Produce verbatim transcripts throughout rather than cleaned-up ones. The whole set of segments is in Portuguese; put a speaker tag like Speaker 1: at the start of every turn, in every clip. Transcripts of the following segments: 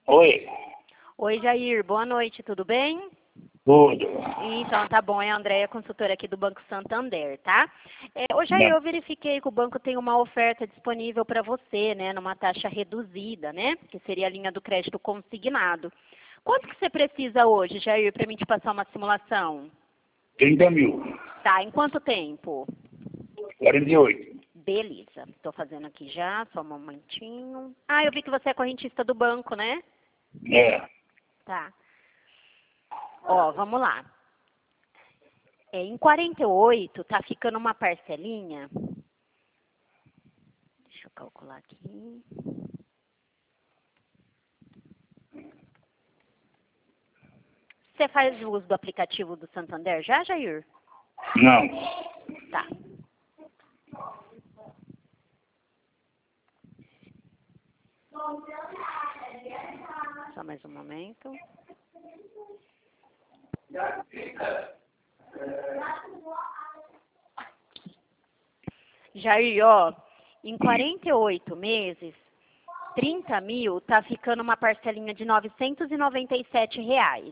Speaker 1: Oi.
Speaker 2: Oi, Jair. Boa noite, tudo bem?
Speaker 1: Tudo.
Speaker 2: Então, tá bom. É a Andréia, consultora aqui do Banco Santander, tá? É, ô, Jair,
Speaker 1: Não.
Speaker 2: eu verifiquei que o banco tem uma oferta disponível para você, né? Numa taxa reduzida, né? Que seria a linha do crédito consignado. Quanto que você precisa hoje, Jair, para mim te passar uma simulação?
Speaker 1: trinta mil.
Speaker 2: Tá, em quanto tempo?
Speaker 1: quarenta e oito.
Speaker 2: Beleza. Estou fazendo aqui já, só um momentinho. Ah, eu vi que você é correntista do banco, né?
Speaker 1: É.
Speaker 2: Tá. Ó, vamos lá. É, em quarenta e oito, tá ficando uma parcelinha. Deixa eu calcular aqui. Você faz uso do aplicativo do Santander já, Jair?
Speaker 1: Não.
Speaker 2: Tá. Só mais um momento. Jair, ó, em quarenta e oito meses, trinta mil, tá ficando uma parcelinha de novecentos e noventa e sete reais.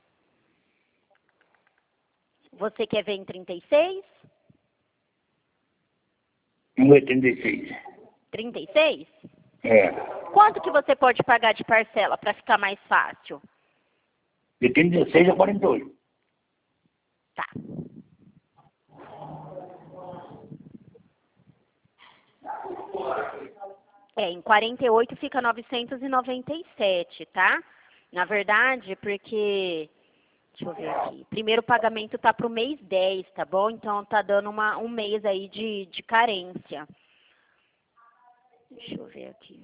Speaker 2: Você quer ver em trinta e seis?
Speaker 1: Em oitenta e seis.
Speaker 2: trinta e seis?
Speaker 1: É.
Speaker 2: Quanto que você pode pagar de parcela para ficar mais fácil?
Speaker 1: De trinta e seis a quarenta e oito.
Speaker 2: Tá. É, em quarenta e oito fica novecentos e noventa e sete, tá? Na verdade, porque... Deixa eu ver aqui. Primeiro pagamento tá pro mês dez, tá bom? Então tá dando uma, um mês aí de, de carência. Deixa eu ver aqui.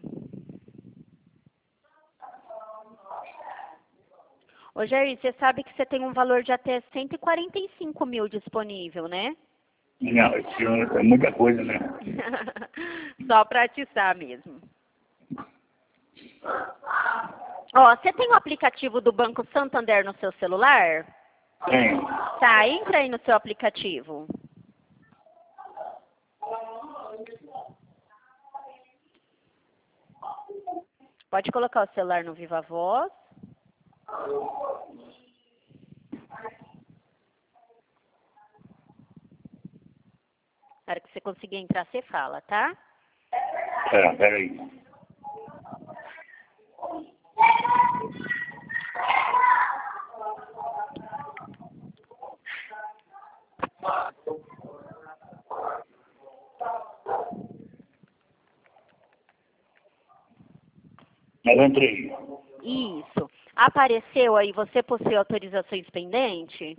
Speaker 2: Ô, Jair, você sabe que você tem um valor de até cento e quarenta e cinco mil disponível, né?
Speaker 1: Não, isso é muita coisa, né?
Speaker 2: Só para atiçar mesmo. Ó, você tem o aplicativo do Banco Santander no seu celular?
Speaker 1: Tem.
Speaker 2: Tá, entra aí no seu aplicativo. Pode colocar o celular no Viva Voz. Na hora que você conseguir entrar, você fala, tá?
Speaker 1: É, peraí. Mas eu entrei.
Speaker 2: Isso. Apareceu aí, você possui autorizações pendentes?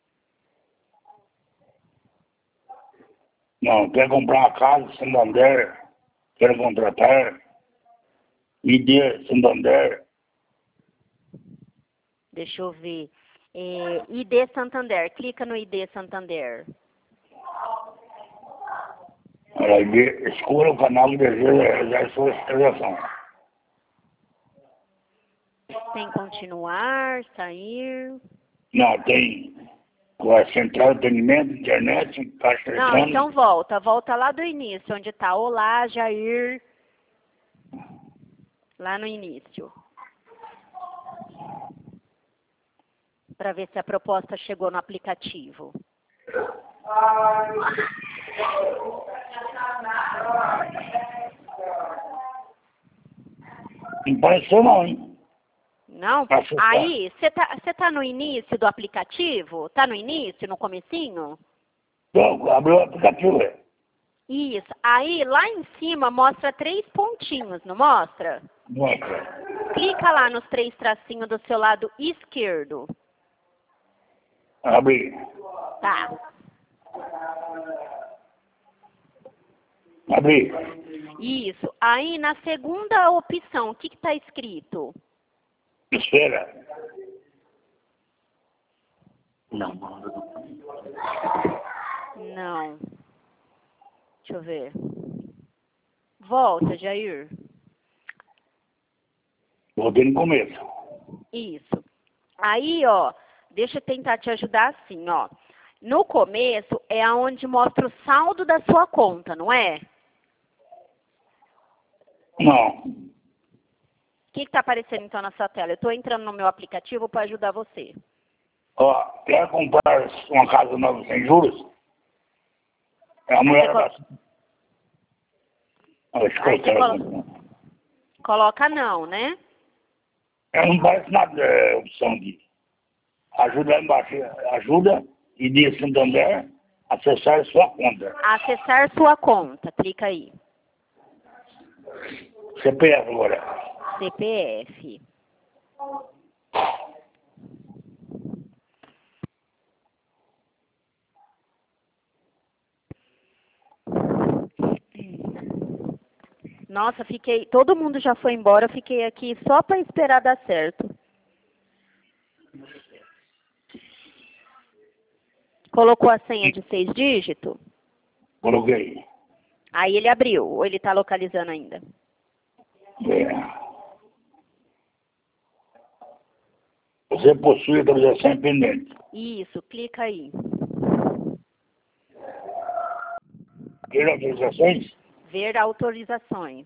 Speaker 1: Não, quer comprar uma casa, Santander, quero contratar, I D, Santander.
Speaker 2: Deixa eu ver. É, I D Santander. Clica no I D Santander.
Speaker 1: Ela I D, escolha o canal que deseja realizar sua transação.
Speaker 2: Tem continuar, sair.
Speaker 1: Não, tem com a central de atendimento, internet, caixa
Speaker 2: Não,
Speaker 1: eletrônica.
Speaker 2: então volta. Volta lá do início, onde está Olá, Jair. Lá no início. Para ver se a proposta chegou no aplicativo.
Speaker 1: Não pareceu não, hein?
Speaker 2: Não?
Speaker 1: Pra acessar.
Speaker 2: Aí, você tá, você tá no início do aplicativo? Tá no início, no comecinho?
Speaker 1: Então, abriu o aplicativo, é.
Speaker 2: Isso. Aí, lá em cima, mostra três pontinhos, não mostra?
Speaker 1: Mostra.
Speaker 2: Clica lá nos três tracinhos do seu lado esquerdo.
Speaker 1: Abri.
Speaker 2: Tá.
Speaker 1: Abri.
Speaker 2: Isso. Aí, na segunda opção, o que que tá escrito?
Speaker 1: Espera. Não.
Speaker 2: Não. Deixa eu ver. Volta, Jair.
Speaker 1: Voltei no começo.
Speaker 2: Isso. Aí, ó, deixa eu tentar te ajudar assim, ó. No começo é aonde mostra o saldo da sua conta, não é?
Speaker 1: Não.
Speaker 2: que está aparecendo então na sua tela? Eu estou entrando no meu aplicativo para ajudar você.
Speaker 1: Ó, quer comprar uma casa nova sem juros? A mulher
Speaker 2: colo...
Speaker 1: da...
Speaker 2: Aí você colo... coloca não, né?
Speaker 1: É, não parece nada, é opção de ajuda embaixo, ajuda e de Santander, acessar sua conta.
Speaker 2: Acessar sua conta, clica aí.
Speaker 1: C P F agora.
Speaker 2: C P F. Nossa, fiquei. Todo mundo já foi embora, eu fiquei aqui só para esperar dar certo. Colocou a senha de seis dígitos?
Speaker 1: Coloquei.
Speaker 2: Aí ele abriu, ou ele está localizando ainda?
Speaker 1: É. Você possui autorização independente.
Speaker 2: Isso, clica aí.
Speaker 1: Ver autorizações?
Speaker 2: Ver autorizações.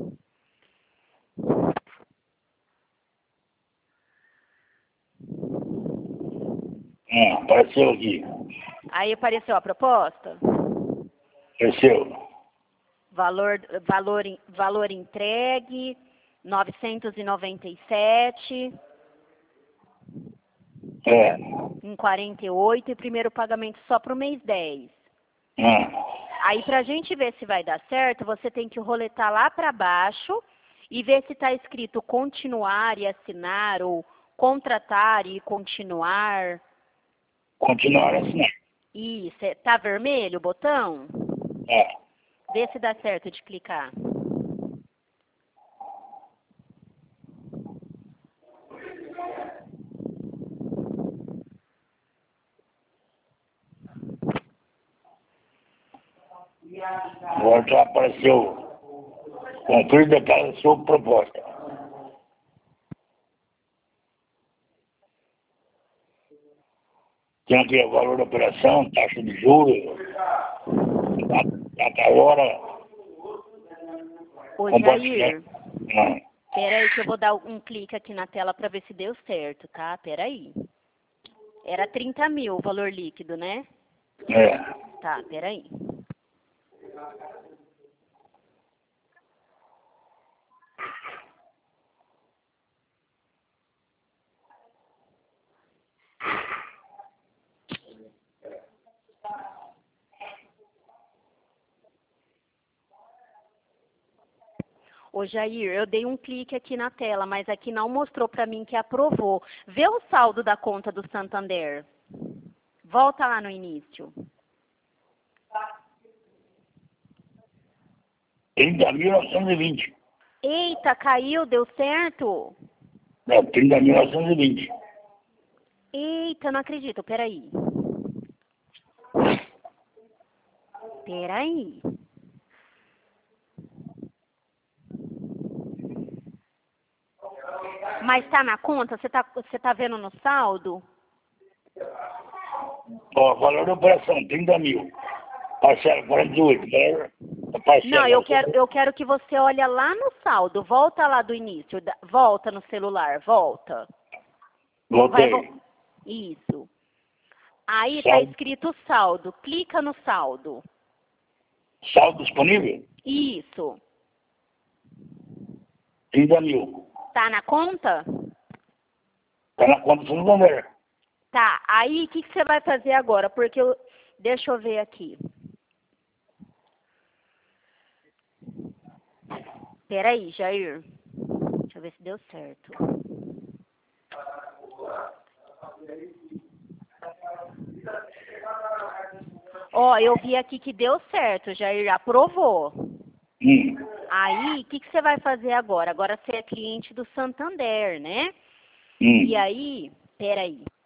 Speaker 1: Ah, apareceu aqui.
Speaker 2: Aí apareceu a proposta?
Speaker 1: Apareceu.
Speaker 2: Valor, valor, valor entregue, novecentos e noventa e sete.
Speaker 1: É.
Speaker 2: Em quarenta e oito e primeiro pagamento só para o mês dez.
Speaker 1: Ah.
Speaker 2: Aí, para a gente ver se vai dar certo, você tem que roletar lá para baixo e ver se está escrito continuar e assinar ou contratar e continuar.
Speaker 1: Continuar a assinar.
Speaker 2: Isso, está vermelho o botão?
Speaker 1: É.
Speaker 2: Vê se dá certo de clicar.
Speaker 1: Agora já apareceu. Confira daquela sua proposta. Tem aqui o valor da operação, taxa de juros, data hora.
Speaker 2: Ô, Jair,
Speaker 1: Ah.
Speaker 2: peraí que eu vou dar um clique aqui na tela para ver se deu certo, tá? Peraí. Era trinta mil o valor líquido, né?
Speaker 1: É.
Speaker 2: Tá, peraí. Ô, Jair, eu dei um clique aqui na tela, mas aqui não mostrou para mim que aprovou. Vê o saldo da conta do Santander. Volta lá no início.
Speaker 1: trinta mil novecentos e vinte.
Speaker 2: Eita, caiu, deu certo?
Speaker 1: É, trinta mil novecentos e vinte.
Speaker 2: Eita, não acredito, peraí. Peraí. Mas tá na conta? Você tá, você tá vendo no saldo?
Speaker 1: Ó, valor da operação, trinta mil. Parcela quarenta e oito. Né? Parcela,
Speaker 2: Não, eu quero, eu quero que você olhe lá no saldo. Volta lá do início. da- Volta no celular, volta.
Speaker 1: Voltei.
Speaker 2: Vai vo- Isso. Aí tá
Speaker 1: Saldo.
Speaker 2: escrito saldo. Clica no saldo.
Speaker 1: Saldo disponível?
Speaker 2: Isso.
Speaker 1: trinta mil.
Speaker 2: Tá na conta?
Speaker 1: Está na conta do Santander.
Speaker 2: Tá. Aí o que, que você vai fazer agora? Porque eu. Deixa eu ver aqui. Peraí, Jair. Deixa eu ver se deu certo. Ó, eu vi aqui que deu certo, Jair aprovou.
Speaker 1: Hum.
Speaker 2: Aí, o que, que você vai fazer agora? Agora você é cliente do Santander, né?
Speaker 1: Hum.
Speaker 2: E aí, peraí.